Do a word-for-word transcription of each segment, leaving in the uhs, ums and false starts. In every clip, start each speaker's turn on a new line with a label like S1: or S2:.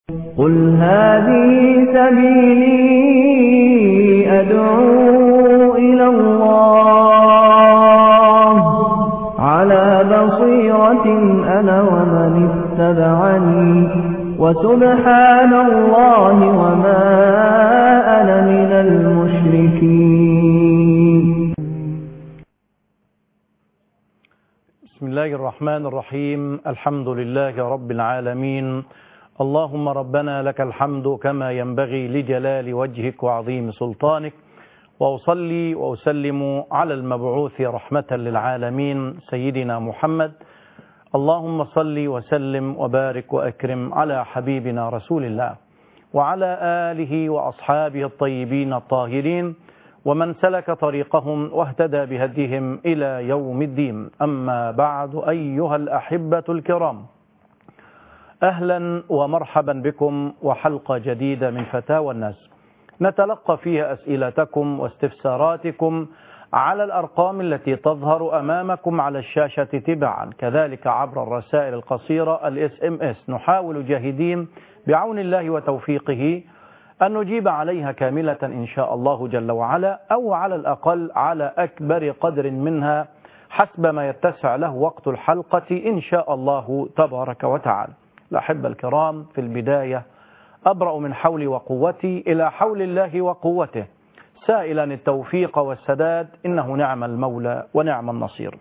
S1: قل هذه سبيلي أدعو إلى الله على بصيرة أنا ومن اتبعني وسبحان الله وما أنا من المشركين.
S2: بسم الله الرحمن الرحيم. الحمد لله رب العالمين. اللهم ربنا لك الحمد كما ينبغي لجلال وجهك وعظيم سلطانك، وأصلي وأسلم على المبعوث رحمة للعالمين سيدنا محمد. اللهم صل وسلم وبارك وأكرم على حبيبنا رسول الله وعلى آله وأصحابه الطيبين الطاهرين ومن سلك طريقهم واهتدى بهديهم إلى يوم الدين. أما بعد، أيها الأحبة الكرام، أهلا ومرحبا بكم وحلقة جديدة من فتاوى الناس نتلقى فيها أسئلتكم واستفساراتكم على الأرقام التي تظهر أمامكم على الشاشة تباعا، كذلك عبر الرسائل القصيرة الاس ام اس. نحاول جاهدين بعون الله وتوفيقه أن نجيب عليها كاملة إن شاء الله جل وعلا، أو على الأقل على أكبر قدر منها حسب ما يتسع له وقت الحلقة إن شاء الله تبارك وتعالى. الأحبة الكرام، في البداية أبرأ من حولي وقوتي إلى حول الله وقوته، سائلا التوفيق والسداد، إنه نعم المولى ونعم النصير.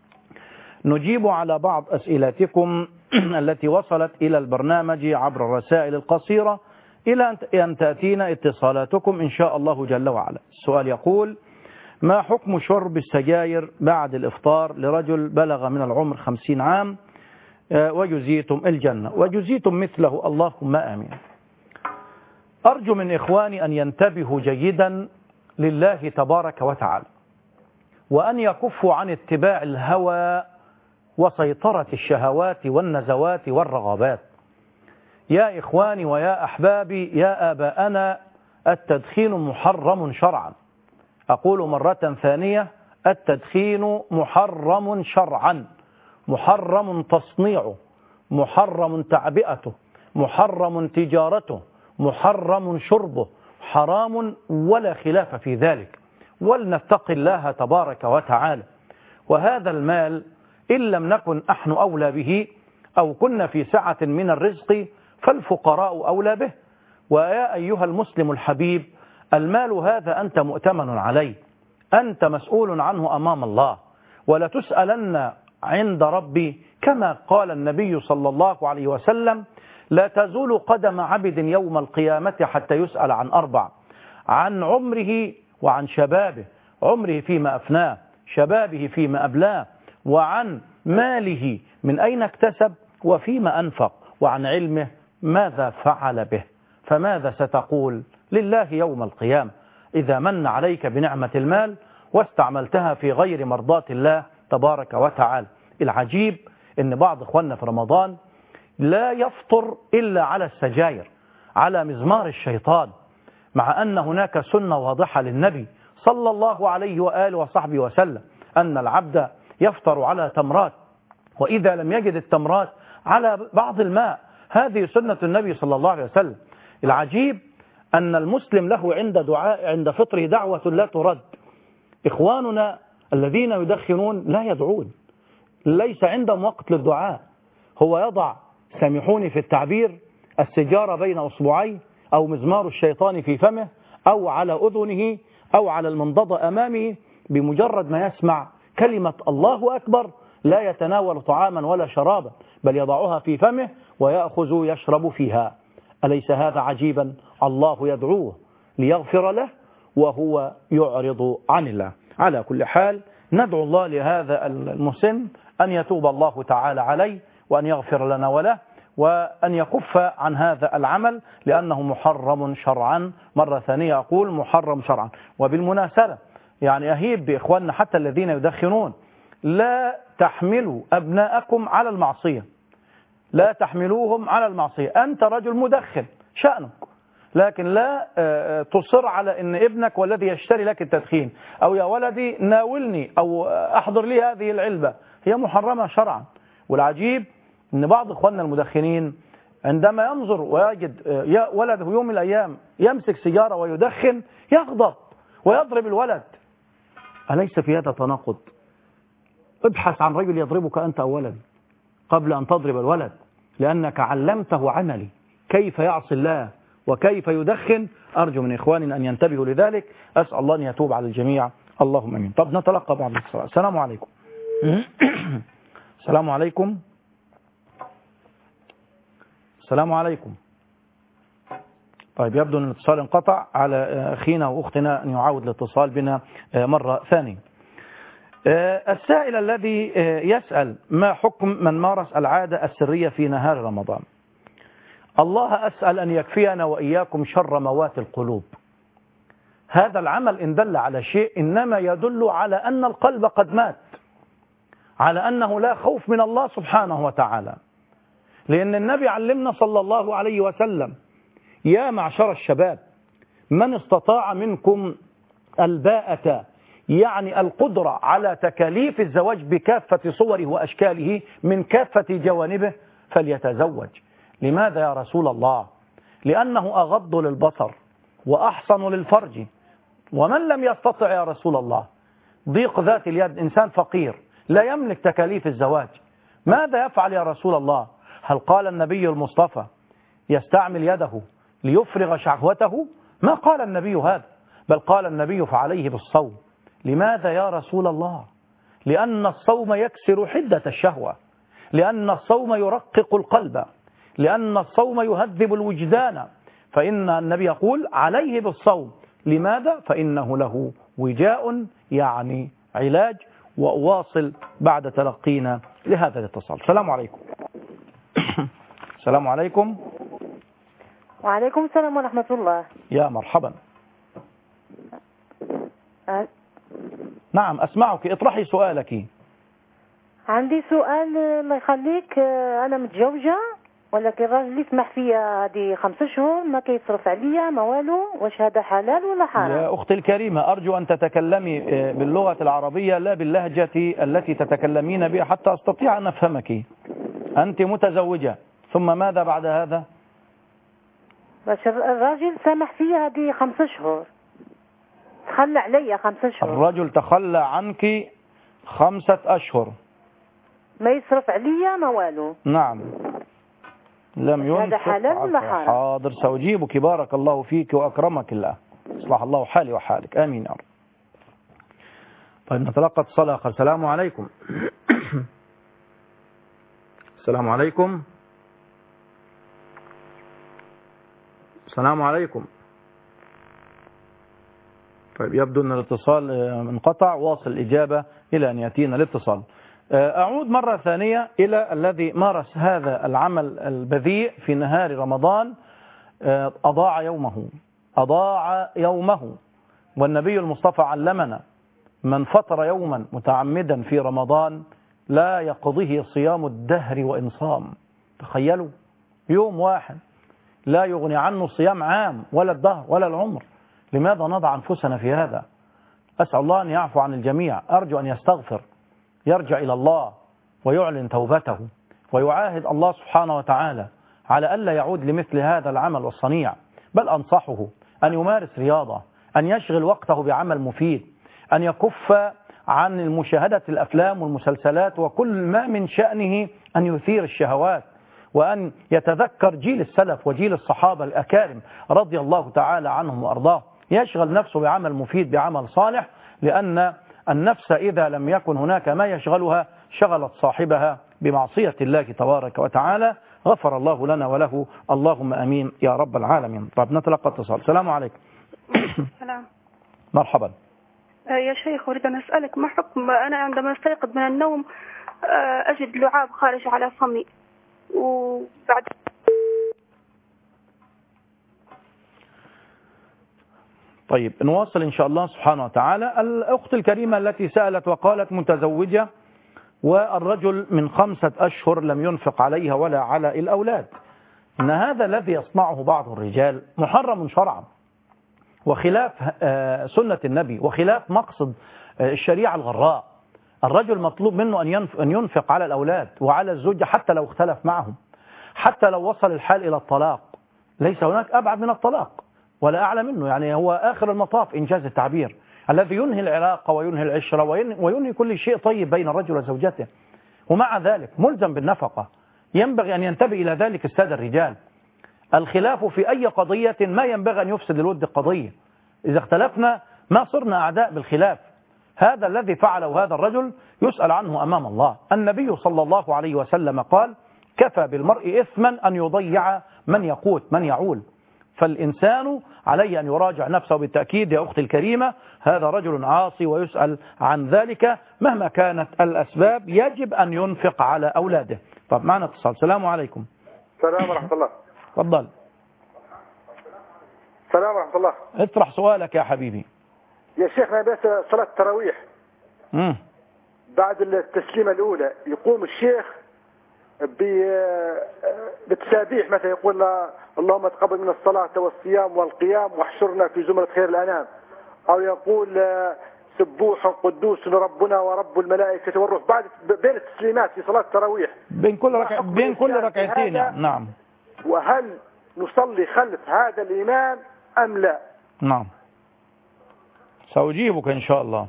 S2: نجيب على بعض أسئلتكم التي وصلت إلى البرنامج عبر الرسائل القصيرة إلى أن تأتينا اتصالاتكم إن شاء الله جل وعلا. السؤال يقول: ما حكم شرب السجاير بعد الإفطار لرجل بلغ من العمر خمسين عام وجزيتم الجنة وجزيتم مثله اللهم آمين. أرجو من إخواني أن ينتبهوا جيدا لله تبارك وتعالى، وأن يكفوا عن اتباع الهوى وسيطرة الشهوات والنزوات والرغبات. يا إخواني ويا أحبابي يا آباءنا، التدخين محرم شرعا. أقول مرة ثانية: التدخين محرم شرعا، محرم تصنيعه، محرم تعبئته، محرم تجارته، محرم شربه، حرام ولا خلاف في ذلك. ولنتق الله تبارك وتعالى. وهذا المال إن لم نكن نحن أولى به أو كنا في سعة من الرزق فالفقراء أولى به. ويا أيها المسلم الحبيب، المال هذا أنت مؤتمن عليه، أنت مسؤول عنه أمام الله، ولتسألن عند ربي كما قال النبي صلى الله عليه وسلم: لا تزول قدم عبد يوم القيامة حتى يسأل عن أربع: عن عمره وعن شبابه، عمره فيما أفناه، شبابه فيما أبلاه، وعن ماله من أين اكتسب وفيما أنفق، وعن علمه ماذا فعل به. فماذا ستقول لله يوم القيامة إذا من عليك بنعمة المال واستعملتها في غير مرضاة الله تبارك وتعالى؟ العجيب ان بعض اخواننا في رمضان لا يفطر الا على السجاير، على مزمار الشيطان، مع ان هناك سنة واضحة للنبي صلى الله عليه وآله وصحبه وسلم ان العبد يفطر على تمرات، واذا لم يجد التمرات على بعض الماء. هذه سنة النبي صلى الله عليه وسلم. العجيب ان المسلم له عند دعاء عند فطره دعوة لا ترد. اخواننا الذين يدخنون لا يدعون، ليس عندهم وقت للدعاء. هو يضع، سامحوني في التعبير، السجارة بين أصبعيه أو مزمار الشيطان في فمه أو على أذنه أو على المنضدة أمامه. بمجرد ما يسمع كلمة الله أكبر لا يتناول طعاما ولا شرابا، بل يضعها في فمه ويأخذ يشرب فيها. أليس هذا عجيبا؟ الله يدعوه ليغفر له وهو يعرض عن الله. على كل حال، ندعو الله لهذا المسن أن يتوب الله تعالى عليه وأن يغفر لنا وله، وأن يكف عن هذا العمل لأنه محرم شرعا. مرة ثانية أقول محرم شرعا. وبالمناسبة يعني أهيب بإخواننا حتى الذين يدخنون: لا تحملوا أبناءكم على المعصية، لا تحملوهم على المعصية. أنت رجل مدخن شأنك، لكن لا تصر على أن ابنك والذي يشتري لك التدخين، أو يا ولدي ناولني أو أحضر لي هذه العلبة. هي محرمة شرعا. والعجيب أن بعض إخواننا المدخنين عندما ينظر ويجد ولده يوم من الأيام يمسك سيجارة ويدخن يغضب ويضرب الولد. أليس في هذا تناقض؟ ابحث عن رجل يضربك أنت أولا قبل أن تضرب الولد، لأنك علمته عملي كيف يعصي الله وكيف يدخن. أرجو من إخواننا أن ينتبهوا لذلك. أسأل الله أن يتوب على الجميع، اللهم أمين. طب نتلقى بعض الاتصالات. السلام عليكم. السلام عليكم. السلام عليكم. طيب يبدو أن الاتصال انقطع. على أخينا وأختنا أن يعاود الاتصال بنا مرة ثانية. السائل الذي يسأل ما حكم من مارس العادة السرية في نهار رمضان؟ الله أسأل أن يكفينا وإياكم شر موات القلوب. هذا العمل إن دل على شيء إنما يدل على أن القلب قد مات، على أنه لا خوف من الله سبحانه وتعالى. لأن النبي علمنا صلى الله عليه وسلم: يا معشر الشباب من استطاع منكم الباءة، يعني القدرة على تكاليف الزواج بكافة صوره وأشكاله من كافة جوانبه فليتزوج. لماذا يا رسول الله؟ لأنه أغض للبصر وأحصن للفرج. ومن لم يستطع يا رسول الله، ضيق ذات اليد، إنسان فقير لا يملك تكاليف الزواج، ماذا يفعل يا رسول الله؟ هل قال النبي المصطفى يستعمل يده ليفرغ شهوته؟ ما قال النبي هذا، بل قال النبي فعليه بالصوم. لماذا يا رسول الله؟ لأن الصوم يكسر حدة الشهوة، لأن الصوم يرقق القلب، لأن الصوم يهذب الوجدان. فإن النبي يقول عليه بالصوم. لماذا؟ فإنه له وجاء، يعني علاج. وأواصل بعد تلقينا لهذا الاتصال. السلام عليكم. السلام عليكم.
S3: وعليكم السلام ورحمة الله.
S2: يا مرحبا.
S3: أه.
S2: نعم أسمعك، اطرحي سؤالك.
S3: عندي سؤال الله يخليك. أنا متزوجة ولكن الراجل يسمح فيا هذه خمس شهور ما كيصرف عليا ما والو. واش هذا حلال ولا حرام؟
S2: يا أختي الكريمة أرجو أن تتكلمي باللغة العربية لا باللهجة التي تتكلمين بها حتى أستطيع أن أفهمك. أنت متزوجة ثم ماذا بعد هذا؟
S3: باش الراجل سامح فيا هذه خمس شهور، تخلى عليا خمس شهور.
S2: الرجل تخلى عنك خمسة أشهر
S3: ما يصرف عليا ما والو.
S2: نعم. لم ينفق.
S3: هذا حلال ولا حرام؟
S2: حاضر سأجيبك. بارك الله فيك وأكرمك الله. اصلح الله حالي وحالك. آمين يا رب. طيب نتلقى اتصال آخر. السلام عليكم. السلام عليكم. السلام عليكم. طيب يبدو أن الاتصال انقطع. واصل الإجابة إلى أن يأتينا الاتصال. أعود مرة ثانية إلى الذي مارس هذا العمل البذيء في نهار رمضان. أضاع يومه، أضاع يومه. والنبي المصطفى علمنا: من فطر يوما متعمدا في رمضان لا يقضيه صيام الدهر وإن صام. تخيلوا، يوم واحد لا يغني عنه صيام عام ولا الدهر ولا العمر. لماذا نضع أنفسنا في هذا؟ أسأل الله أن يعفو عن الجميع. أرجو أن يستغفر، يرجع إلى الله ويعلن توبته ويعاهد الله سبحانه وتعالى على ألا يعود لمثل هذا العمل والصنيع. بل أنصحه أن يمارس رياضة، أن يشغل وقته بعمل مفيد، أن يكف عن مشاهدة الأفلام والمسلسلات وكل ما من شأنه أن يثير الشهوات، وأن يتذكر جيل السلف وجيل الصحابة الأكارم رضي الله تعالى عنهم وأرضاه. يشغل نفسه بعمل مفيد، بعمل صالح، لأن النفس إذا لم يكن هناك ما يشغلها شغلت صاحبها بمعصية الله تبارك وتعالى. غفر الله لنا وله، اللهم أمين يا رب العالمين. طيب نتلقى اتصال. السلام عليكم.
S4: السلام.
S2: مرحبا.
S4: يا شيخ أريد أن أسألك ما حكم أنا عندما أستيقظ من النوم أجد لعاب خارج على فمي وبعد.
S2: طيب نواصل إن شاء الله سبحانه وتعالى. الأخت الكريمة التي سألت وقالت متزوجة والرجل من خمسة أشهر لم ينفق عليها ولا على الأولاد، إن هذا الذي يصنعه بعض الرجال محرم شرعا وخلاف سنة النبي وخلاف مقصد الشريعة الغراء. الرجل مطلوب منه أن ينفق على الأولاد وعلى الزوجة حتى لو اختلف معهم، حتى لو وصل الحال إلى الطلاق ليس هناك أبعد من الطلاق ولا أعلى منه، يعني هو آخر المطاف إنجاز التعبير الذي ينهي العلاقة وينهي العشرة وينهي كل شيء طيب بين الرجل وزوجته. ومع ذلك ملزم بالنفقة. ينبغي أن ينتبه إلى ذلك السادة الرجال. الخلاف في أي قضية ما ينبغي أن يفسد الود القضية. إذا اختلفنا ما صرنا أعداء بالخلاف. هذا الذي فعله هذا الرجل يسأل عنه أمام الله. النبي صلى الله عليه وسلم قال: كفى بالمرء إثما أن يضيع من يقوت من يعول. فالإنسان عليه أن يراجع نفسه بالتأكيد يا أختي الكريمة. هذا رجل عاصي ويسأل عن ذلك مهما كانت الأسباب. يجب أن ينفق على أولاده. طب معنا اتصال. السلام عليكم.
S5: السلام ورحمة الله.
S2: تفضل.
S5: السلام ورحمة الله.
S2: اطرح سؤالك يا حبيبي.
S5: يا شيخنا بس صلاة التراويح
S2: مم.
S5: بعد التسليمة الأولى يقوم الشيخ بالتسابيح، مثلا يقول اللهم تقبل من الصلاة والصيام والقيام واحشرنا في زمرة خير الأنام، أو يقول سبوح قدوس ربنا ورب الملائكة والروح بعد بين التسليمات في صلاة التراويح
S2: بين كل ركع بين كل ركعتين. نعم.
S5: وهل نصلي خلف هذا الإمام أم لا؟
S2: نعم سأجيبك إن شاء الله.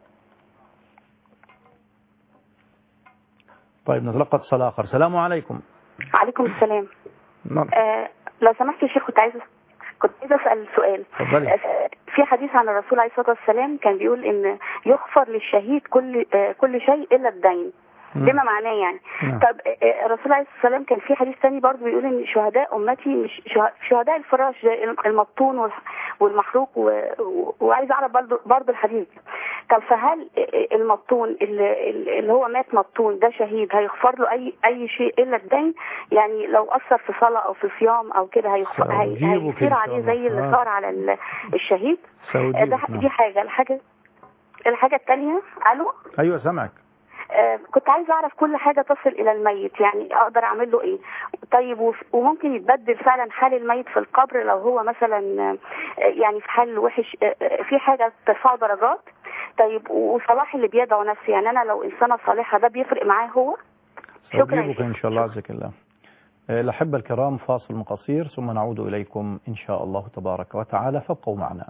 S2: طيب نتلقى اتصال آخر. السلام عليكم.
S6: عليكم السلام.
S2: نعم.
S6: آه لو سمحت يا شيخ كنت عايزة كنت عايزة أسأل سؤال.
S2: تفضلي.
S6: آه في حديث عن الرسول عليه الصلاة والسلام كان بيقول إن يغفر للشهيد كل آه كل شيء إلا الدين. بما معناه يعني.
S2: نعم.
S6: طب الرسول عليه الصلاة والسلام كان في حديث ثاني برضه بيقول ان شهداء امتي مش شهداء الفراش المبطون والمحروق، وعايز اعرف برضه برضه الحديث. طب فهل المبطون اللي هو مات مبطون ده شهيد هيغفر له اي اي شيء الا الدين؟ يعني لو اثر في صلاة او في صيام او كده هيغفر هيصير عليه زي اللي صار على الشهيد؟ دي حاجة. الحاجة الحاجة الثانية. الو.
S2: ايوه سامعك.
S6: آه كنت عايز اعرف كل حاجة تصل الى الميت يعني اقدر اعمل له ايه؟ طيب وممكن يتبدل فعلا حال الميت في القبر لو هو مثلا آه يعني في حال وحش آه في حاجة ترفع درجات؟ طيب وصلاح اللي بيدعو نفسه، يعني انا لو انسانة صالحة ده بيفرق معاه هو؟
S2: شكرا ان شاء الله. عزك الله. الأحبة الكرام فاصل قصير ثم نعود إليكم إن شاء الله تبارك وتعالى، فابقوا معنا.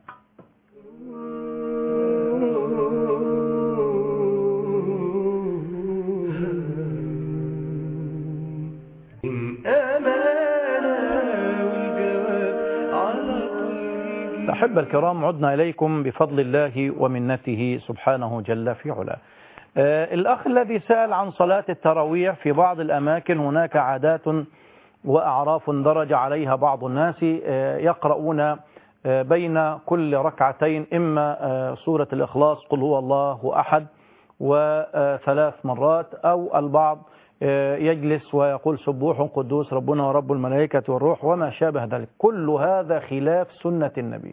S2: الأحبة الكرام عدنا إليكم بفضل الله ومنته سبحانه جل في علاه. آه الأخ الذي سأل عن صلاة التراويح في بعض الأماكن هناك عادات وأعراف درج عليها بعض الناس آه يقرؤون آه بين كل ركعتين إما آه سورة الإخلاص قل هو الله أحد وثلاث مرات، أو البعض آه يجلس ويقول سبوح قدوس ربنا ورب الملائكة والروح وما شابه ذلك. كل هذا خلاف سنة النبي.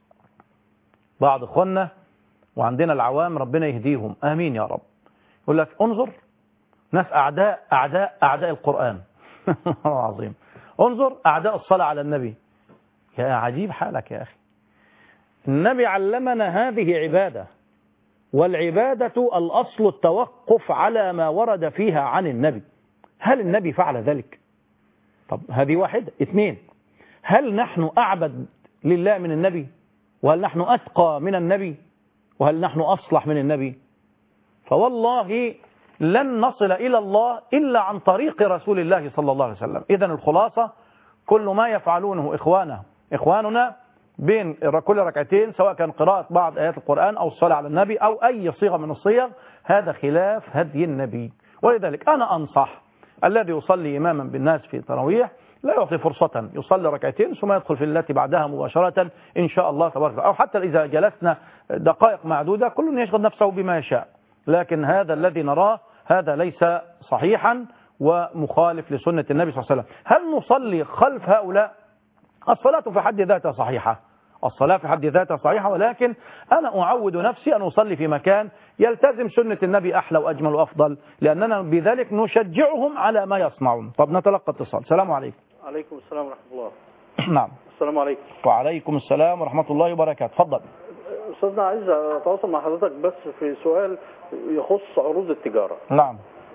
S2: بعض اخواننا وعندنا العوام ربنا يهديهم آمين يا رب يقول لك انظر ناس أعداء أعداء أعداء القرآن عظيم، انظر أعداء الصلاة على النبي. يا عجيب حالك يا أخي، النبي علمنا هذه عبادة، والعبادة الأصل التوقف على ما ورد فيها عن النبي. هل النبي فعل ذلك؟ طب هذه واحدة. اثنين، هل نحن أعبد لله من النبي؟ وهل نحن أتقى من النبي؟ وهل نحن أصلح من النبي؟ فوالله لن نصل إلى الله إلا عن طريق رسول الله صلى الله عليه وسلم. إذن الخلاصة كل ما يفعلونه إخوانه إخواننا بين كل ركعتين سواء كان قراءة بعض آيات القرآن أو الصلاة على النبي أو أي صيغة من الصيغ هذا خلاف هدي النبي. ولذلك أنا أنصح الذي يصلي إماما بالناس في التراويح لا يعطي فرصة يصلي ركعتين ثم يدخل في التي بعدها مباشرة إن شاء الله تبارك وتعالى، أو حتى إذا جلسنا دقائق معدودة كل يشغل نفسه بما يشاء. لكن هذا الذي نراه هذا ليس صحيحا ومخالف لسنة النبي صلى الله عليه وسلم. هل نصلي خلف هؤلاء؟ الصلاة في حد ذاتها صحيحة، الصلاة في حد ذاتها صحيحة، ولكن أنا أعود نفسي أن أصلي في مكان يلتزم سنة النبي أحلى وأجمل وأفضل، لأننا بذلك نشجعهم على ما يصنعون. طب نتلقى اتصال. السلام عليكم.
S7: عليكم السلام ورحمة الله.
S2: نعم.
S7: السلام عليكم.
S2: وعليكم السلام ورحمة الله وبركاته. تفضل.
S7: أستاذنا عايز أتواصل مع حضرتك بس في سؤال يخص عروض التجارة.
S2: نعم.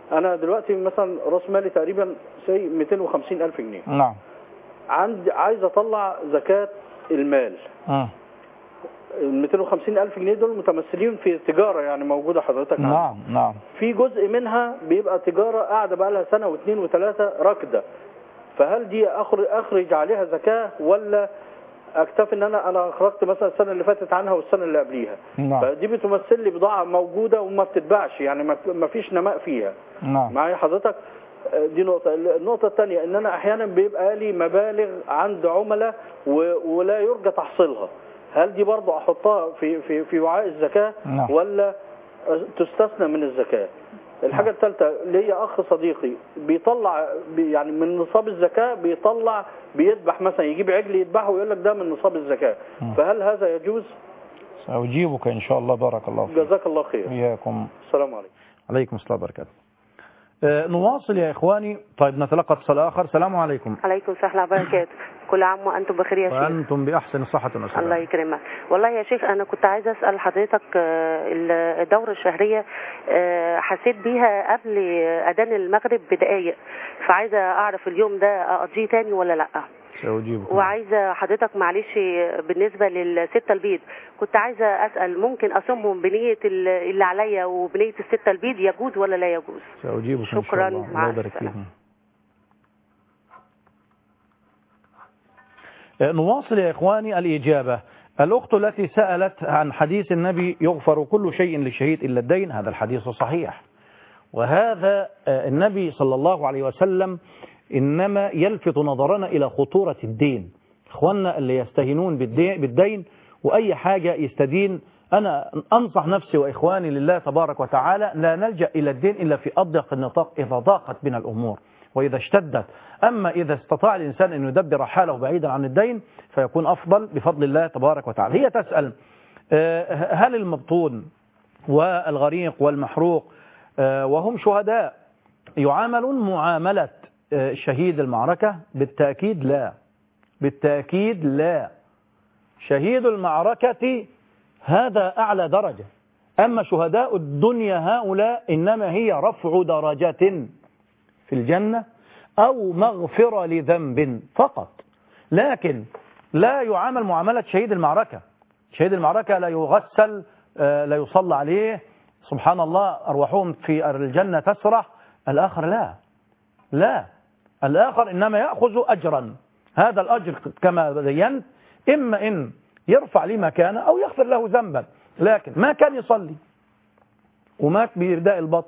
S7: انا دلوقتي مثلا راس مالي تقريبا سي مئتين وخمسين الف جنيه.
S2: نعم.
S7: عندي عايز اطلع زكاه المال.
S2: اه
S7: ال مئتين وخمسين الف جنيه دول متمثلين في تجاره يعني موجوده حضرتك.
S2: نعم نعم.
S7: في جزء منها بيبقى تجاره قاعده بقى لها سنه واثنين وثلاثه راكده، فهل دي اخرج اخرج عليها زكاه ولا اكتفي ان انا انا اخرجت مثلا السنه اللي فاتت عنها والسنه اللي قبليها؟
S2: نعم.
S7: فدي بتمثل لي بضاعه موجوده وما بتتباعش يعني ما فيش نماء فيها.
S2: نعم.
S7: معايا حضرتك؟ دي نقطه. النقطه الثانيه ان انا احيانا بيبقى لي مبالغ عند عملاء ولا يرجى تحصيلها، هل دي برضه احطها في في في وعاء الزكاه؟
S2: نعم.
S7: ولا تستثنى من الزكاه؟ الحاجة الثالثة ليا أخ صديقي بيطلع بي يعني من نصاب الزكاة بيطلع بيذبح مثلا يجيب عجل يذبحه ويقول لك ده من نصاب الزكاة، فهل هذا يجوز؟
S2: سأجيبك إن شاء الله. بارك الله فيك.
S7: جزاك الله خير.
S2: إياكم.
S7: السلام عليكم.
S2: عليكم السلام وبركاته. آه نواصل يا إخواني. طيب نتلقى اتصال آخر. السلام عليكم.
S8: عليكم السلام وبركاته. كل عام وأنتم بخير يا شيخ.
S2: وأنتم بأحسن صحة وسلامة.
S8: الله يكرمك. والله يا شيخ أنا كنت عايزة أسأل حضرتك الدورة الشهرية حسيت بيها قبل أذان المغرب بدقايق، فعايزة أعرف اليوم ده أقضيه تاني ولا لأ.
S2: سأجيبك.
S8: وعايزة حضرتك معلش بالنسبة للستة البيض كنت عايزة أسأل ممكن أصومهم بنية اللي عليا وبنية الستة البيض يجوز ولا لا يجوز؟
S2: سأجيبك.
S8: شكرا.
S2: الله يبارك فيكم. نواصل يا إخواني الإجابة. الأخت التي سألت عن حديث النبي يغفر كل شيء للشهيد إلا الدين، هذا الحديث صحيح، وهذا النبي صلى الله عليه وسلم إنما يلفت نظرنا إلى خطورة الدين. إخواننا اللي يستهينون بالدين وأي حاجة يستدين، أنا أنصح نفسي وإخواني لله تبارك وتعالى لا نلجأ إلى الدين إلا في أضيق النطاق إذا ضاقت بنا الأمور وإذا اشتدت. أما إذا استطاع الإنسان أن يدبر حاله بعيدا عن الدين فيكون أفضل بفضل الله تبارك وتعالى. هي تسأل هل المبطون والغريق والمحروق وهم شهداء يعاملون معاملة شهيد المعركة؟ بالتأكيد لا، بالتأكيد لا. شهيد المعركة هذا أعلى درجة، أما شهداء الدنيا هؤلاء إنما هي رفع درجة في الجنة أو مغفرة لذنب فقط، لكن لا يعامل معاملة شهيد المعركة. شهيد المعركة لا يغسل، لا يصلى عليه، سبحان الله أرواحهم في الجنة تسرح، الآخر لا لا الآخر إنما يأخذ أجرا، هذا الأجر كما بينت إما إن يرفع لي مكانه أو يغفر له ذنبا، لكن ما كان يصلي ومات بإرداء البطن،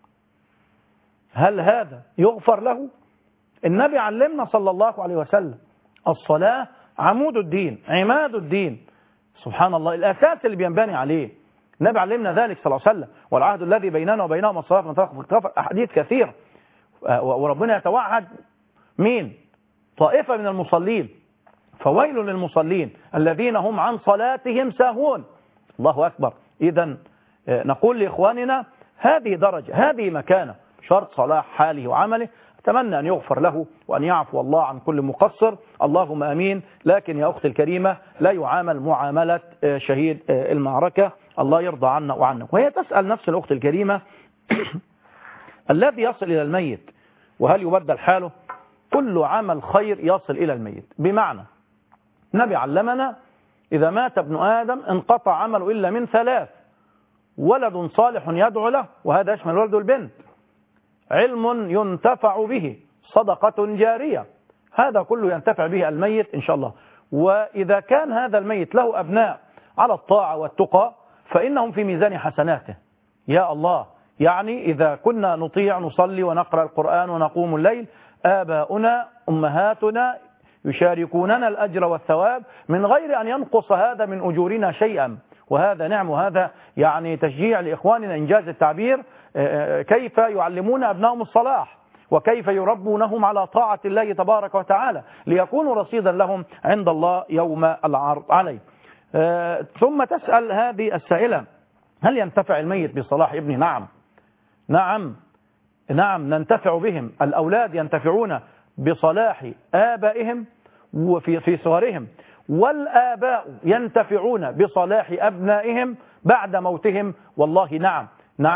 S2: هل هذا يغفر له؟ النبي علمنا صلى الله عليه وسلم الصلاة عمود الدين، عماد الدين، سبحان الله، الأساس اللي بينبني عليه. النبي علمنا ذلك صلى الله عليه وسلم، والعهد الذي بيننا وبينهم الصلاة من أحاديث كثير، وربنا يتوعد مين؟ طائفة من المصلين، فويل للمصلين الذين هم عن صلاتهم ساهون. الله أكبر. إذن نقول لإخواننا هذه درجة، هذه مكانة، شرط صلاح حاله وعمله. أتمنى أن يغفر له وأن يعفو الله عن كل مقصر، اللهم أمين. لكن يا أختي الكريمة لا يعامل معاملة شهيد المعركة، الله يرضى عنا وعنك. وهي تسأل نفس الأخت الكريمة الذي يصل إلى الميت وهل يبدل حاله؟ كل عمل خير يصل إلى الميت، بمعنى النبي علمنا إذا مات ابن آدم انقطع عمله إلا من ثلاث: ولد صالح يدعو له، وهذا يشمل الولد والبنت، علم ينتفع به، صدقة جارية، هذا كله ينتفع به الميت إن شاء الله. وإذا كان هذا الميت له أبناء على الطاعة والتقى فإنهم في ميزان حسناته. يا الله، يعني إذا كنا نطيع نصلي ونقرأ القرآن ونقوم الليل، آباؤنا أمهاتنا يشاركوننا الأجر والثواب من غير أن ينقص هذا من أجورنا شيئا، وهذا نعم، وهذا يعني تشجيع لإخواننا إنجاز التعبير كيف يعلمون أبنائهم الصلاح وكيف يربونهم على طاعة الله تبارك وتعالى ليكونوا رصيدا لهم عند الله يوم العرض عليه. ثم تسأل هذه السائلة هل ينتفع الميت بصلاح ابنه؟ نعم نعم نعم ننتفع بهم، الأولاد ينتفعون بصلاح آبائهم وفي في صغرهم، والآباء ينتفعون بصلاح أبنائهم بعد موتهم. والله نعم نعم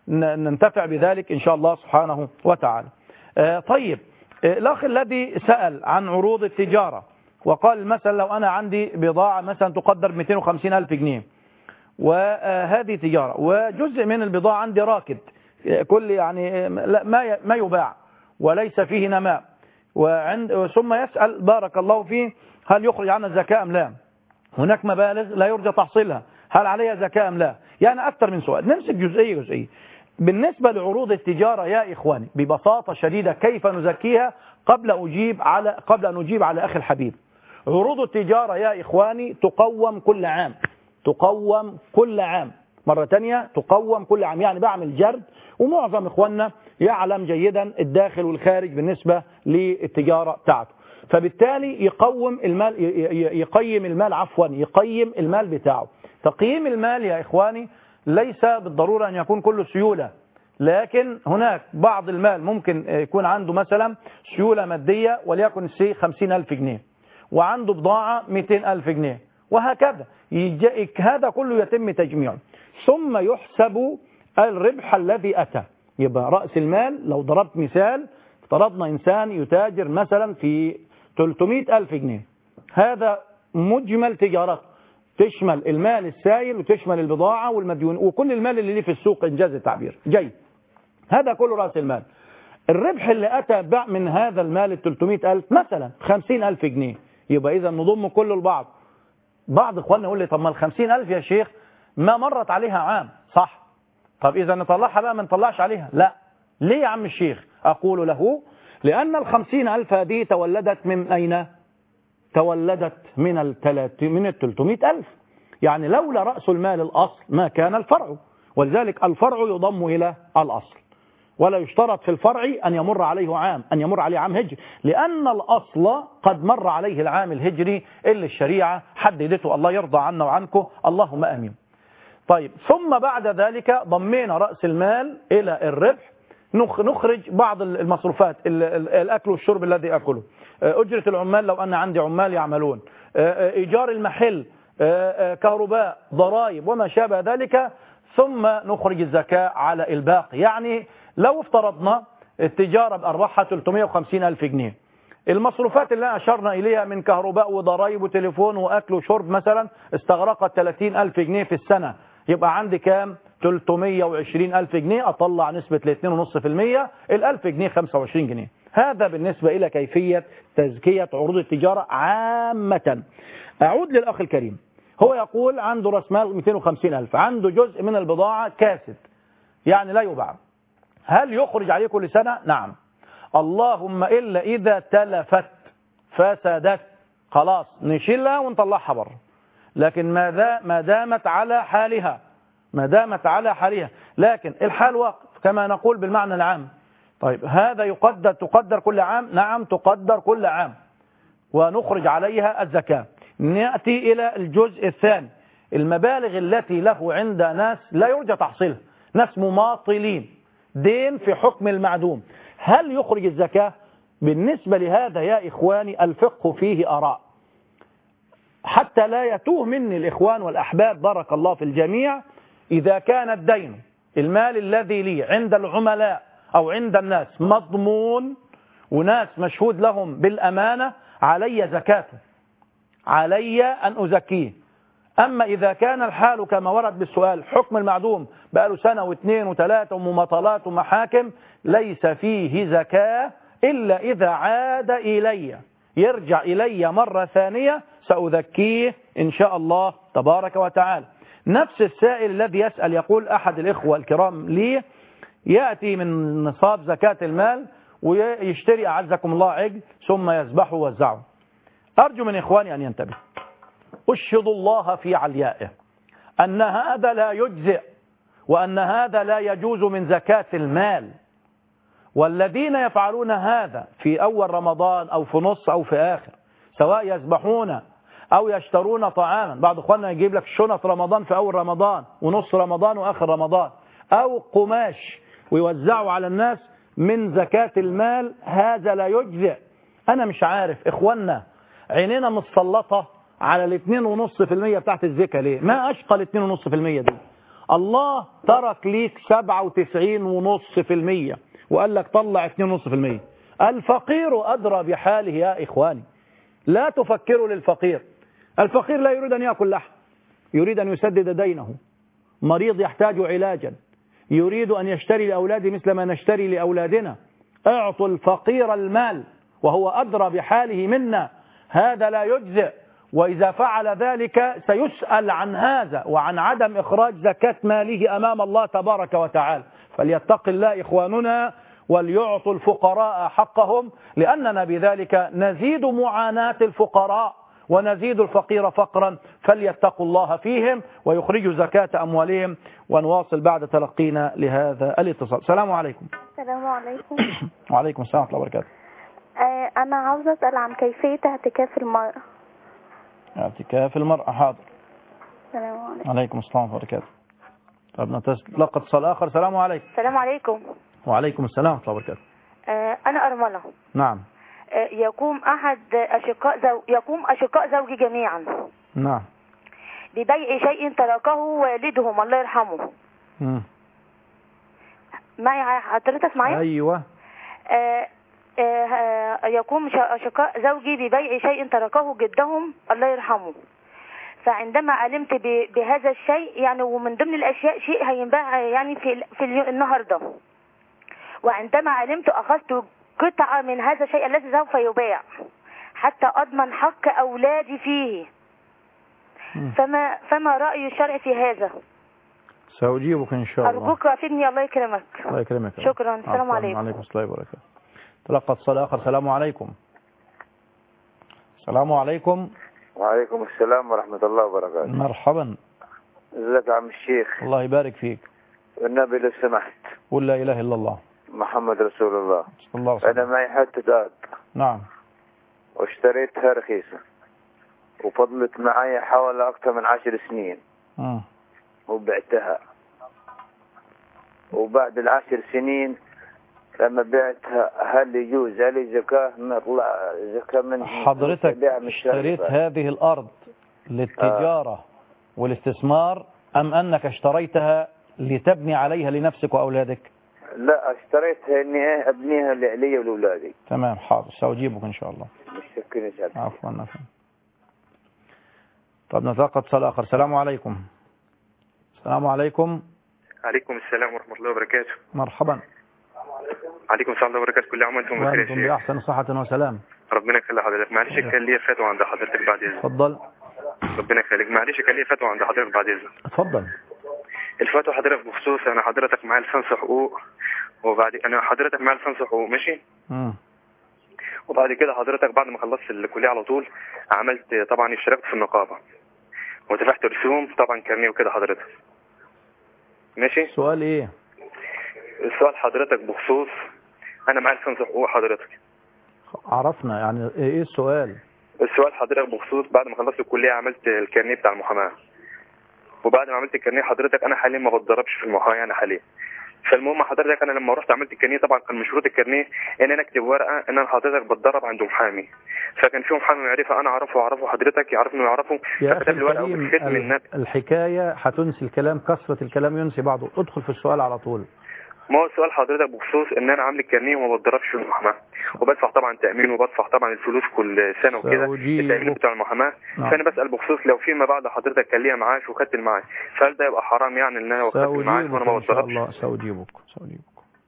S2: ننتفع بذلك إن شاء الله سبحانه وتعالى. طيب الأخ الذي سأل عن عروض التجارة وقال مثلا لو أنا عندي بضاعة مثلا تقدر مئتين وخمسين ألف جنيه وهذه تجارة وجزء من البضاعة عندي راكد كل يعني ما ما يباع وليس فيه نماء، وعند ثم يسأل بارك الله فيه هل يخرج عنها زكاة أم لا؟ هناك مبالغ لا يرجى تحصيلها، هل عليها زكاة أم لا؟ يعني أكثر من سؤال، نمسك جزئية جزئية. بالنسبة لعروض التجارة يا إخواني ببساطة شديدة كيف نزكيها قبل أجيب على قبل أن أجيب على أخي الحبيب. عروض التجارة يا إخواني تقوم كل عام، تقوم كل عام، مرة تانية تقوم كل عام، يعني بعمل جرد، ومعظم إخواننا يعلم جيدا الداخل والخارج بالنسبة للتجارة بتاعته، فبالتالي يقوم المال يقيم المال عفوا يقيم المال بتاعه. تقييم المال يا إخواني ليس بالضرورة أن يكون كله سيولة، لكن هناك بعض المال ممكن يكون عنده مثلا سيولة مادية وليكن سي خمسين ألف جنيه وعنده بضاعة مئتين ألف جنيه وهكذا، هذا كله يتم تجميعه ثم يحسب الربح الذي أتى. يبقى رأس المال لو ضربت مثال افترضنا إنسان يتاجر مثلا في ثلاثمئة ألف جنيه، هذا مجمل تجارته تشمل المال السائل وتشمل البضاعة والمديون وكل المال اللي ليه في السوق إنجاز التعبير جيد، هذا كله رأس المال. الربح اللي أتى من هذا المال ال ثلاثمئة ألف مثلا خمسين ألف جنيه، يبقى إذا نضم كله لبعض. بعض إخواننا يقول لي طب ما ال خمسين ألف يا شيخ ما مرت عليها عام، صح، طب إذا نطلعها بقى ما نطلعش عليها، لا، ليه يا عم الشيخ؟ أقول له لأن ال خمسين ألف هذه تولدت من أين؟ تولدت من الثلاث من ال ثلاثمئة ألف، يعني لولا رأس المال الأصل ما كان الفرع، ولذلك الفرع يضم إلى الأصل، ولا يشترط في الفرع أن يمر عليه عام أن يمر عليه عام هجري، لأن الأصل قد مر عليه العام الهجري اللي الشريعة حددته، الله يرضى عنا وعنكم اللهم آمين. طيب ثم بعد ذلك ضمينا رأس المال إلى الربح، نخرج بعض المصروفات الأكل والشرب الذي أكله، أجرة العمال لو أن عندي عمال يعملون، إيجار المحل، كهرباء، ضرائب وما شابه ذلك، ثم نخرج الزكاة على الباقي. يعني لو افترضنا التجارة بأرباحها ثلاثمئة وخمسين ألف جنيه، المصروفات اللي أشرنا إليها من كهرباء وضرائب وتليفون وأكل وشرب مثلا استغرقت ثلاثين ألف جنيه في السنة، يبقى عندي كام؟ ثلاثمئة وعشرين ألف جنيه، أطلع نسبة ل اثنين فاصلة خمسة بالمئة، الألف جنيه خمسة وعشرين جنيه. هذا بالنسبة إلى كيفية تزكية عروض التجارة عامة. أعود للأخ الكريم، هو يقول عنده رأس مال مئتين وخمسين ألف، عنده جزء من البضاعة كاسد يعني لا يباع، هل يخرج عليه كل سنة؟ نعم، اللهم إلا إذا تلفت فسدت خلاص نشيلها ونطلعها بره، لكن ما دامت على حالها ما دامت على حالها لكن الحال واقف كما نقول بالمعنى العام. طيب هذا يقدر تقدر كل عام؟ نعم تقدر كل عام ونخرج عليها الزكاة. نأتي إلى الجزء الثاني، المبالغ التي له عند ناس لا يرجى تحصيلها، ناس مماطلين، دين في حكم المعدوم، هل يخرج الزكاة؟ بالنسبة لهذا يا إخواني الفقه فيه آراء، حتى لا يتوه مني الإخوان والأحباب بارك الله في الجميع. إذا كان الدين المال الذي لي عند العملاء أو عند الناس مضمون وناس مشهود لهم بالأمانة علي زكاته، علي أن أزكيه. أما إذا كان الحال كما ورد بالسؤال حكم المعدوم بقاله سنة واثنين وثلاثة ومماطلات ومحاكم، ليس فيه زكاة إلا إذا عاد إلي، يرجع إلي مرة ثانية سأزكيه إن شاء الله تبارك وتعالى. نفس السائل الذي يسأل يقول أحد الإخوة الكرام لي يأتي من نصاب زكاة المال ويشتري أعزكم الله عجل ثم يذبحه ويوزعه. أرجو من إخواني أن ينتبه، أشهد الله في عليائه أن هذا لا يجزئ وأن هذا لا يجوز من زكاة المال، والذين يفعلون هذا في أول رمضان أو في نص أو في آخر، سواء يذبحون أو يشترون طعاما، بعض إخواننا يجيب لك شنط رمضان في أول رمضان ونص رمضان وآخر رمضان، أو قماش ويوزعوا على الناس من زكاة المال، هذا لا يجزئ. أنا مش عارف إخواننا عينينا متسلطة على الاثنين ونص في المية بتاعت الزكاة ليه؟ ما أشقى الاثنين ونص في المية دي، الله ترك ليك سبعة وتسعين ونص في المية وقال لك طلع اثنين ونص في المية. الفقير أدرى بحاله يا إخواني، لا تفكروا للفقير. الفقير لا يريد أن يأكل لحم، يريد أن يسدد دينه، مريض يحتاج علاجا، يريد أن يشتري لأولاده مثل ما نشتري لأولادنا. اعطوا الفقير المال وهو أدرى بحاله منا، هذا لا يجزئ، وإذا فعل ذلك سيسأل عن هذا وعن عدم إخراج زكاة ماله أمام الله تبارك وتعالى. فليتق الله إخواننا وليعطوا الفقراء حقهم، لأننا بذلك نزيد معاناة الفقراء ونزيد الفقير فقرا. فليتقوا الله فيهم ويخرجوا زكاة أموالهم. ونواصل بعد تلقينا لهذا الاتصال. السلام عليكم.
S9: السلام عليكم.
S2: وعليكم السلام ورحمة الله وبركاته.
S9: آه أنا عاوزة أسأل عن كيفية اعتكاف المرأة.
S2: اعتكاف المرأة، حاضر.
S9: السلام عليكم.
S2: عليكم السلام ورحمة الله وبركاته. طب نتلقى اتصال آخر. السلام عليكم.
S8: السلام عليكم.
S2: وعليكم السلام ورحمة الله وبركاته.
S8: آه أنا أرملة.
S2: نعم.
S8: آه يقوم أحد أشقاء زو... يقوم أشقاء زوجي جميعا
S2: نعم
S8: ببيع شيء تركه والدهم الله يرحمه.
S2: مم.
S8: معي حضرتك معايا؟
S2: أيوة.
S8: آه آه يقوم أشقاء زوجي ببيع شيء تركه جدهم الله يرحمه. فعندما علمت بهذا الشيء يعني، ومن ضمن الأشياء شيء هينباع يعني في في النهارده، وعندما علمت أخذت قطعة من هذا الشيء الذي سوف يباع حتى أضمن حق أولادي فيه. فما فما رأي الشرع في هذا؟
S2: سأجيبك إن شاء الله.
S8: أرجوك أفيدني. الله يكرمك.
S2: الله يكرمك.
S8: شكرا. السلام عليكم.
S2: وعليكم السلام وبركاته. تلقى اتصال آخر. السلام عليكم. السلام عليكم.
S10: وعليكم السلام ورحمة الله وبركاته.
S2: مرحبا.
S10: ازيك يا عم الشيخ؟
S2: الله يبارك فيك.
S10: والنبي لو سمحت.
S2: قل لا إله إلا الله
S10: محمد رسول الله.
S2: صلى الله عليه وسلم.
S10: أنا معي حتة أرض.
S2: نعم.
S10: واشتريتها رخيصة وفضلت معي حوالي أكثر من عشر سنين.
S2: م.
S10: وبعتها، وبعد العشر سنين لما بعتها هل يجوز علي زكاة نطلع زكاة من
S2: حضرتك اشتريت هذه الأرض للتجارة آه. والاستثمار أم أنك اشتريتها لتبني عليها لنفسك وأولادك؟
S10: لا، اشتريتها اني ابنيها لي ولأولادي.
S2: تمام، حاضر، سأجيبك إن شاء الله.
S10: متشكر يا سيدي.
S2: عفوا عفوا. طب نتلقى اتصال آخر. السلام عليكم. السلام عليكم.
S11: عليكم السلام ورحمة الله وبركاته.
S2: مرحبا.
S11: عليكم السلام وبركاته. كل عام وانتم بخير يا شيخ.
S2: وانتم بأحسن صحة وسلام.
S11: ربنا يخلي حضرتك. معلش كان لي فتوى عند حضرتك بعد اذنك.
S2: اتفضل.
S11: ربنا يخليك. معلش كان لي فتوى عند حضرتك بعد اذنك.
S2: اتفضل.
S11: الفتوى حضرتك بخصوص انا حضرتك معايا لسانس حقوق، وبعد انا حضرتك معايا لسانس حقوق ماشي.
S2: امم
S11: وبعد كده حضرتك بعد ما خلصت الكليه على طول عملت طبعا اشتركت في النقابه ودفعت رسوم طبعا كارنيه وكده حضرتك ماشي.
S2: سؤال ايه؟
S11: السؤال حضرتك بخصوص انا معايا لسانس حقوق حضرتك.
S2: عرفنا يعني ايه السؤال؟
S11: السؤال حضرتك بخصوص بعد ما خلصت الكليه عملت الكارنيه بتاع المحاماه، وبعد ما عملت الكارنيه حضرتك انا حاليا ما بتدربش في المحاماه انا حاليا. فالمهم حضرتك انا لما رحت عملت الكارنيه طبعا كان من شروط الكارنيه ان انا اكتب ورقه ان انا حضرتك بتدرب عند محامي، فكان في محامي معرفه انا اعرفه واعرفه حضرتك يعرفني ويعرفه.
S2: يا اخي الكريم الحكايه هتنسي الكلام، كثره الكلام ينسي بعضه. ادخل في السؤال على طول.
S11: ما هو السؤال حضرتك بخصوص ان انا عامل الكارنيه وما بتدربش في المحاماه، وبدفع طبعا تامين وبدفع طبعا الفلوس كل سنه وكده التامين بتاع المحاماه.
S2: نعم.
S11: فانا بسال بخصوص لو فيما بعد حضرتك كان ليا معاش وخدت المعاش، فهل ده يبقى حرام يعني ان انا واخدت المعاش وانا ما بتدربش؟
S2: الله سأجيبك سأجيبك.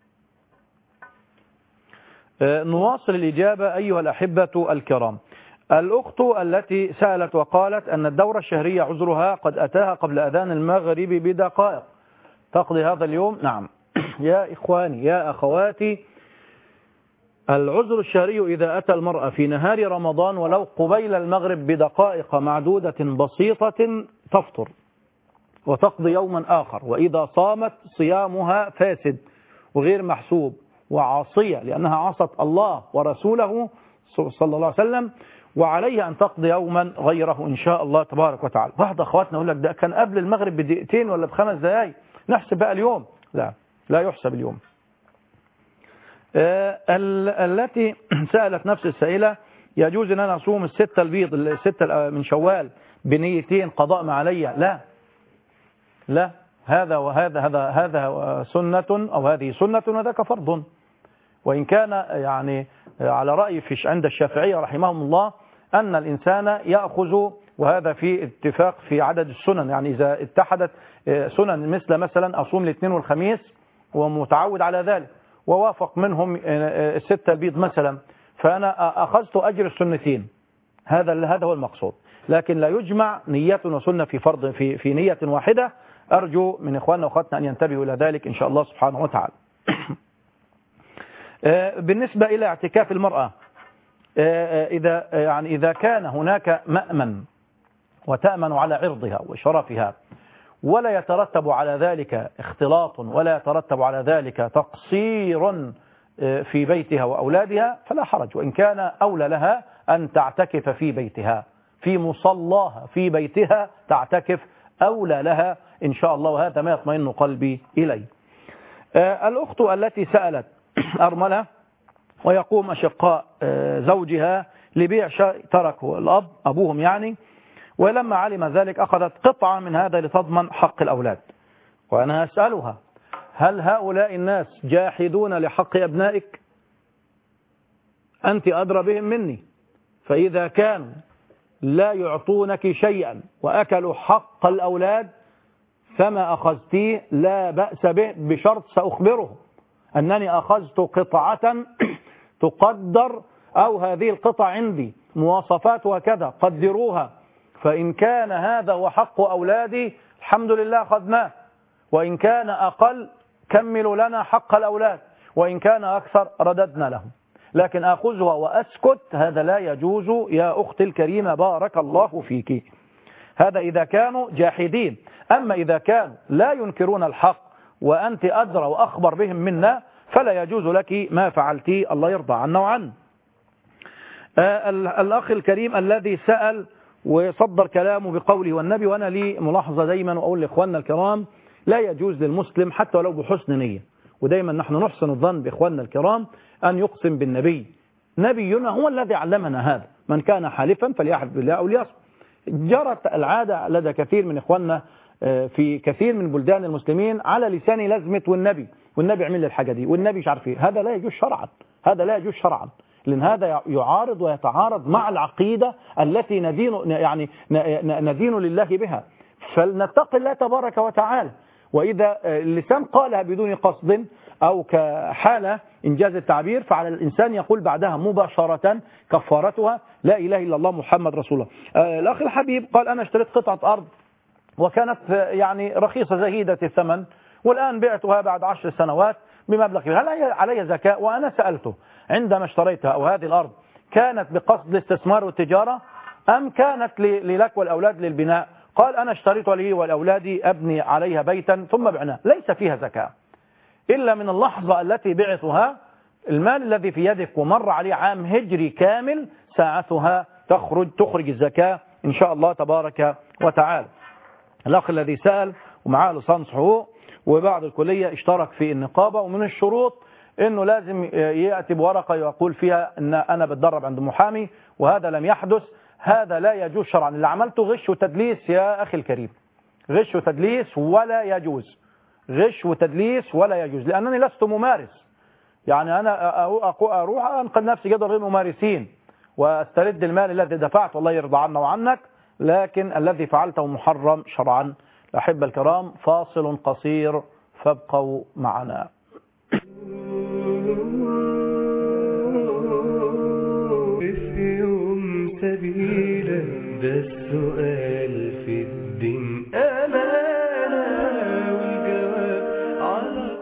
S2: آه نواصل الإجابة أيها الأحبة الكرام. الأخت التي سألت وقالت أن الدورة الشهرية عذرها قد أتاها قبل أذان المغرب بدقائق، تقضي هذا اليوم. نعم يا إخواني يا أخواتي، العذر الشهري إذا أتى المرأة في نهار رمضان ولو قبيل المغرب بدقائق معدودة بسيطة تفطر وتقضي يوما آخر، وإذا صامت صيامها فاسد وغير محسوب وعاصية لأنها عصت الله ورسوله صلى الله عليه وسلم، وعليها أن تقضي يوما غيره إن شاء الله تبارك وتعالى. بعض أخواتنا يقول لك ده كان قبل المغرب بدقيقتين ولا بخمس دقائق، نحسب بقى اليوم. لا لا يحسب اليوم. آه التي سألت نفس السائلة يجوز أن أنا أصوم الستة البيض الستة من شوال بنيتين قضاء ما علي؟ لا لا هذا وهذا هذا هذا سنة أو هذه سنة وذاك فرض. وإن كان يعني على رأي في عند الشافعية رحمهم الله أن الإنسان يأخذ، وهذا في اتفاق في عدد السنن، يعني إذا اتحدت سنن مثل مثلا أصوم الاثنين والخميس ومتعود على ذلك ووافق منهم الستة البيض مثلا، فأنا أخذت أجر السنتين. هذا هذا هو المقصود، لكن لا يجمع نية وسنة في فرض في في نية واحدة. أرجو من إخواننا وأخواتنا أن ينتبهوا إلى ذلك إن شاء الله سبحانه وتعالى. بالنسبة إلى اعتكاف المرأة، إذا يعني إذا كان هناك مأمن وتأمن على عرضها وشرفها ولا يترتب على ذلك اختلاط ولا يترتب على ذلك تقصير في بيتها وأولادها فلا حرج، وإن كان أولى لها أن تعتكف في بيتها في مصلاها في بيتها تعتكف أولى لها إن شاء الله، وهذا ما يطمئن قلبي إليه. الأخت التي سألت أرملة ويقوم أشقاء زوجها لبيع شيء تركه الأب أبوهم يعني، ولما علم ذلك أخذت قطعة من هذا لتضمن حق الأولاد. وأنا أسألها هل هؤلاء الناس جاحدون لحق أبنائك؟ أنت أدرى بهم مني، فإذا كانوا لا يعطونك شيئا وأكلوا حق الأولاد فما أخذتيه لا بأس به، بشرط سأخبره أنني أخذت قطعة تقدر أو هذه القطع عندي مواصفات وكذا قدروها، فإن كان هذا هو حق أولادي الحمد لله أخذناه، وإن كان أقل كملوا لنا حق الأولاد، وإن كان أكثر رددنا لهم. لكن أخذها وأسكت هذا لا يجوز يا أختي الكريمة بارك الله فيك. هذا إذا كانوا جاحدين. أما إذا كانوا لا ينكرون الحق وأنت أدرى وأخبر بهم منا فلا يجوز لك ما فعلتي، الله يرضى عنا وعنه. آه الأخ الكريم الذي سأل وصدر كلامه بقوله والنبي، وأنا لي ملاحظة دايما وأقول لإخواننا الكرام لا يجوز للمسلم حتى ولو بحسن نية، ودايما نحن نحسن الظن بإخواننا الكرام أن يقسم بالنبي. نبينا هو الذي علمنا هذا، من كان حالفا فليحلف بالله أو ليصمت. جرت العادة لدى كثير من إخواننا في كثير من بلدان المسلمين على لسان لازمة والنبي والنبي عمل الحاجة دي والنبي مش عارف ايه. هذا لا يجوز شرعا، هذا لا يجوز شرعا، لأن هذا يعارض ويتعارض مع العقيدة التي ندين يعني ندين لله بها. فلنتقي الله تبارك وتعالى. وإذا اللسان قالها بدون قصد أو كحالة إنجاز التعبير فعلى الإنسان يقول بعدها مباشرة كفارتها لا إله إلا الله محمد رسول الله. الأخ الحبيب قال أنا اشتريت قطعة أرض وكانت يعني رخيصة زهيدة الثمن والآن بعتها بعد عشر سنوات بمبلغ، هل علي زكاة؟ وأنا سألته عندما اشتريتها أو هذه الأرض كانت بقصد الاستثمار والتجارة أم كانت لك والأولاد للبناء؟ قال أنا اشتريتها لي والأولاد أبني عليها بيتا ثم بعناه، ليس فيها زكاة إلا من اللحظة التي بعتها. المال الذي في يدك ومر عليه عام هجري كامل ساعتها تخرج تخرج الزكاة إن شاء الله تبارك وتعالى. الأخ الذي سأل ومعاه لصنص حقوق وبعد الكلية اشترك في النقابة، ومن الشروط أنه لازم يأتي بورقة يقول فيها أن أنا بتدرب عند محامي، وهذا لم يحدث. هذا لا يجوز شرعا. اللي عملته غش وتدليس يا أخي الكريم، غش وتدليس ولا يجوز، غش وتدليس ولا يجوز، لأنني لست ممارس. يعني أنا أروح أنقل نفسي جدول غير ممارسين واسترد المال الذي دفعته الله يرضى عنا وعنك، لكن الذي فعلته محرم شرعا. الأحبة الكرام فاصل قصير فابقوا معنا.
S1: سبيلا ده السؤال في الدين أمانة والجواب على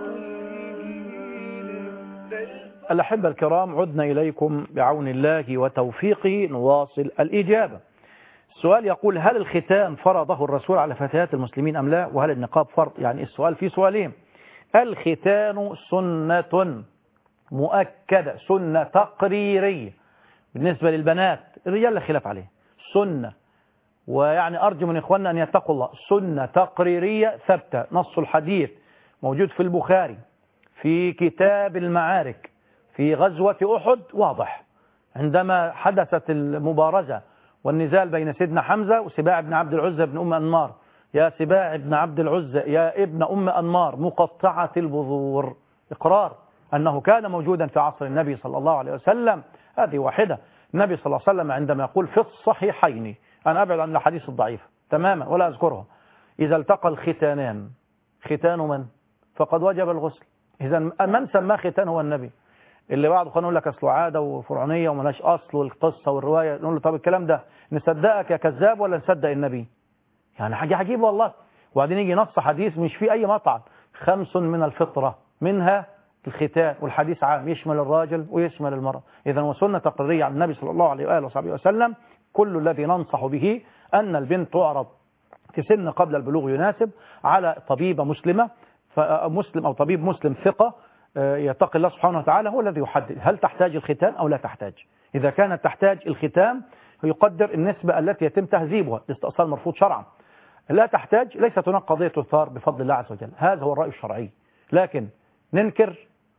S2: الأحبة الكرام عدنا إليكم بعون الله وتوفيقه نواصل الإجابة. السؤال يقول هل الختان فرضه الرسول على فتيات المسلمين أم لا؟ وهل النقاب فرض؟ يعني السؤال فيه سؤالين. الختان سنة مؤكدة، سنة تقريرية بالنسبة للبنات، الرجال لا خلاف عليه، سنة. ويعني أرجو من إخواننا أن يتقوا الله، سنة تقريرية ثابتة. نص الحديث موجود في البخاري في كتاب المعارك في غزوة أحد واضح، عندما حدثت المبارزة والنزال بين سيدنا حمزة وسباع بن عبد العزة بن أم أنمار، يا سباع ابن عبد العزى يا ابن أم أنمار مقطعة البذور، إقرار أنه كان موجودا في عصر النبي صلى الله عليه وسلم. هذه واحدة. النبي صلى الله عليه وسلم عندما يقول في الصحيحين، أنا أبعد عن الحديث الضعيف تماما ولا أذكرها، إذا التقى الختانان، ختان من؟ فقد وجب الغسل. إذا من سماه ختان هو النبي. اللي بعده كان يقول لك أصله عادة وفرعونية وملاش أصل والقصة والرواية، نقول له طب الكلام ده نصدقك يا كذاب ولا نصدق النبي؟ يعني حاجة عجيبة والله. وبعدين يجي نص حديث مش فيه أي مطعن، خمس من الفطرة منها الختان، والحديث عام يشمل الراجل ويشمل المرأة. إذا وسنة تقريرية عن النبي صلى الله عليه وآله وصحبه وسلم. كل الذي ننصح به أن البنت تعرض في سن قبل البلوغ يناسب على طبيبة مسلمة، مسلم أو طبيب مسلم ثقة يتقي الله سبحانه وتعالى، هو الذي يحدد هل تحتاج الختان أو لا تحتاج. إذا كانت تحتاج الختان يقدر النسبة التي يتم تهذيبها، الاستئصال مرفوض شرعا. لا تحتاج، ليست هناك قضية تثار بفضل الله عز وجل. هذا هو الرأي الشرعي. لكن ننكر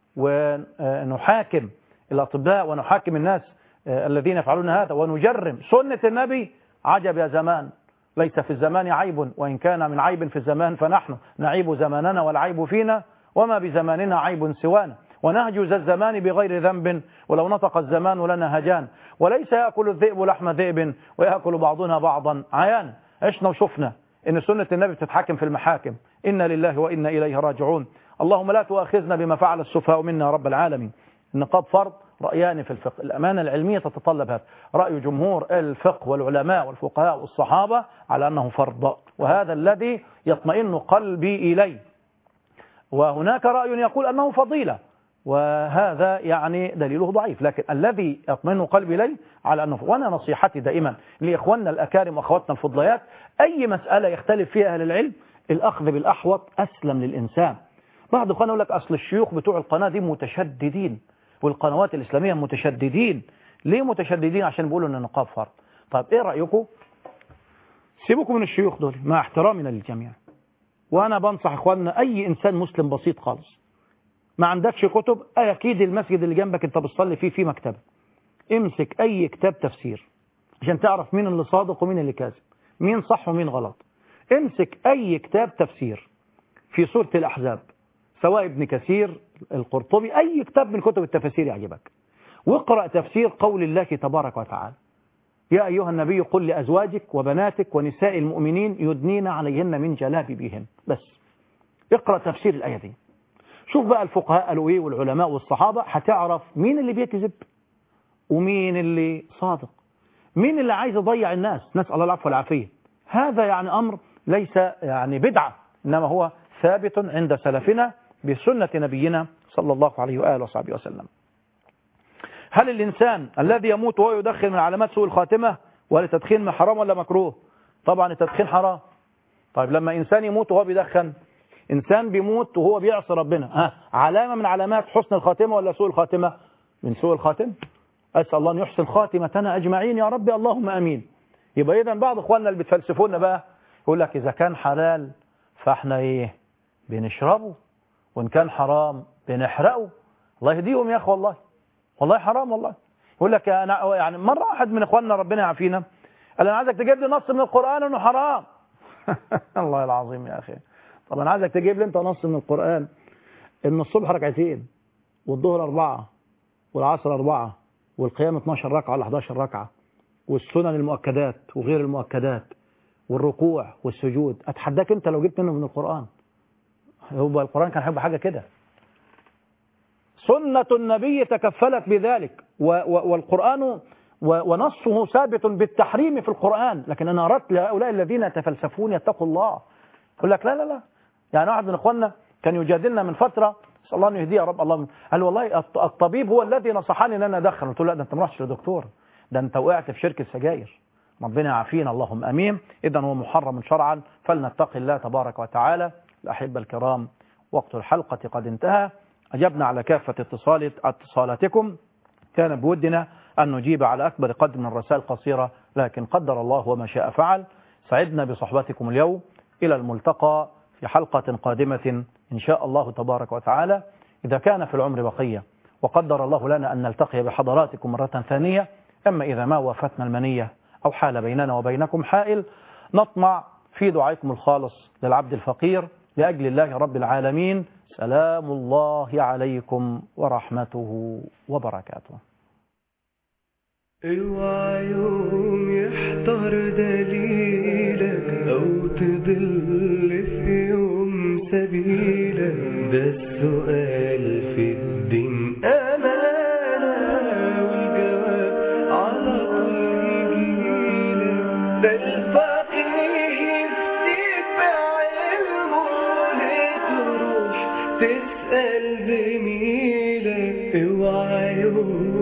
S2: ونحاكم الأطباء ونحاكم الناس الذين يفعلون هذا ونجرم سنة النبي، عجب يا زمان، ليس في الزمان عيب، وإن كان من عيب في الزمان فنحن نعيب زماننا والعيب فينا، وما بزماننا عيب سوانا، ونهجز الزمان بغير ذنب، ولو نطق الزمان لنا هجان، وليس يأكل الذئب لحم ذئب ويأكل بعضنا بعضا عيان. عشنا وشفنا إن سنة النبي تتحكم في المحاكم. إنا لله وإنا إليه راجعون. اللهم لا تؤاخذنا بما فعل السفهاء منا يا رب العالمين. النقاب فرض، رأيان في الفقه. الأمانة العلمية تتطلب هذا، رأي جمهور الفقه والعلماء والفقهاء والصحابة على أنه فرض، وهذا الذي يطمئن قلبي إليه. وهناك رأي يقول أنه فضيلة، وهذا يعني دليله ضعيف، لكن الذي يطمئن قلبي إليه على أنه. وأنا نصيحتي دائما لإخواننا الأكارم وأخواتنا الفضليات، أي مسألة يختلف فيها أهل العلم الأخذ بالأحوط أسلم للإنسان. بعض الإخوان يقول لك أصل الشيوخ بتوع القناة دي متشددين والقنوات الإسلامية متشددين. ليه متشددين؟ عشان بيقولوا أن النقاب فرض. طيب إيه رأيكم؟ سيبكم من الشيوخ دول مع احترامنا للجميع، وأنا بنصح إخواننا أي إنسان مسلم بسيط خالص ما عندكش كتب، أكيد المسجد اللي جنبك أنت بتصلي فيه فيه مكتبة، امسك أي كتاب تفسير عشان تعرف مين اللي صادق ومين اللي كاذب، مين صح ومين غلط. امسك أي كتاب تفسير في سورة الأحزاب، سواء ابن كثير، القرطبي، أي كتاب من كتب التفسير يعجبك، واقرأ تفسير قول الله تبارك وتعالى: يا أيها النبي قل لأزواجك وبناتك ونساء المؤمنين يدنين عليهن من جلابيبهن. بس اقرأ تفسير الآية دي، شوف بقى الفقهاء قالوا ايه والعلماء والصحابة، هتعرف مين اللي بيكذب ومين اللي صادق، مين اللي عايز يضيع الناس. نسأل الله العفو والعافية. هذا يعني أمر ليس يعني بدعة، إنما هو ثابت عند سلفنا بسنة نبينا صلى الله عليه وآله وصحبه وسلم. هل الإنسان الذي يموت وهو يدخن من علامات سوء الخاتمة، ولا التدخين حرام ولا مكروه؟ طبعا التدخين حرام. طيب لما إنسان يموت وهو بيدخن، إنسان بيموت وهو بيعصي ربنا، ها علامة من علامات حسن الخاتمة ولا سوء الخاتمة؟ من سوء الخاتمة. أسأل الله أن يحسن خاتمتنا أجمعين يا رب، اللهم أمين. يبقى إذن بعض إخواننا اللي بتفلسفونا بقى يقول لك إذا كان حلال فإحنا إيه بنشربه، وإن كان حرام بنحرقه. الله يهديهم يا أخي، والله والله حرام والله. يقول لك أنا يعني مرة واحد من إخواننا ربنا يعافينا قال أنا عايزك تجيب لي نص من القرآن إنه حرام. الله العظيم يا أخي. طب أنا عايزك تجيب لي أنت نص من القرآن إن الصبح ركعتين والظهر أربعة والعصر أربعة والقيام اثناشر ركعة ولا احداشر ركعة والسنن المؤكدات وغير المؤكدات والركوع والسجود. أتحداك أنت لو جبت منه من القرآن، هو القرآن كان هيبقى حاجة كده. سنة النبي تكفلت بذلك، والقرآن ونصه ثابت بالتحريم في القرآن. لكن أنا أردت لهؤلاء الذين يتفلسفون يتقوا الله. يقول لك لا لا لا. يعني واحد من إخواننا كان يجادلنا من فترة، صلى الله أن يهديه يا رب، الله قال والله الطبيب هو الذي نصحني أن أنا أدخن. قلت له لا، ده أنت ما رحتش لدكتور، ده أنت وقعت في شركة سجاير. ربنا يعافينا اللهم أمين. إذا هو محرم شرعا، فلنتقي الله تبارك وتعالى. الأحبة الكرام، وقت الحلقة قد انتهى. أجبنا على كافة اتصال اتصالاتكم. كان بودنا أن نجيب على أكبر قدر من الرسائل القصيرة، لكن قدر الله وما شاء فعل. سعدنا بصحبتكم اليوم. إلى الملتقى في حلقة قادمة إن شاء الله تبارك وتعالى، إذا كان في العمر بقية، وقدر الله لنا أن نلتقي بحضراتكم مرة ثانية. أما إذا ما وافتنا المنية أو حال بيننا وبينكم حائل، نطمع في دعائكم الخالص للعبد الفقير لأجل الله رب العالمين. سلام الله عليكم ورحمته وبركاته.
S1: اوعى يوم يحضر دليلك او تضل في يوم سبيلك، ده السؤال في الدين امانه والجواب على طول يجيلك، ده الفقيه يفتيك بعلمه لتروح تسأل زميلك. اوعى يوم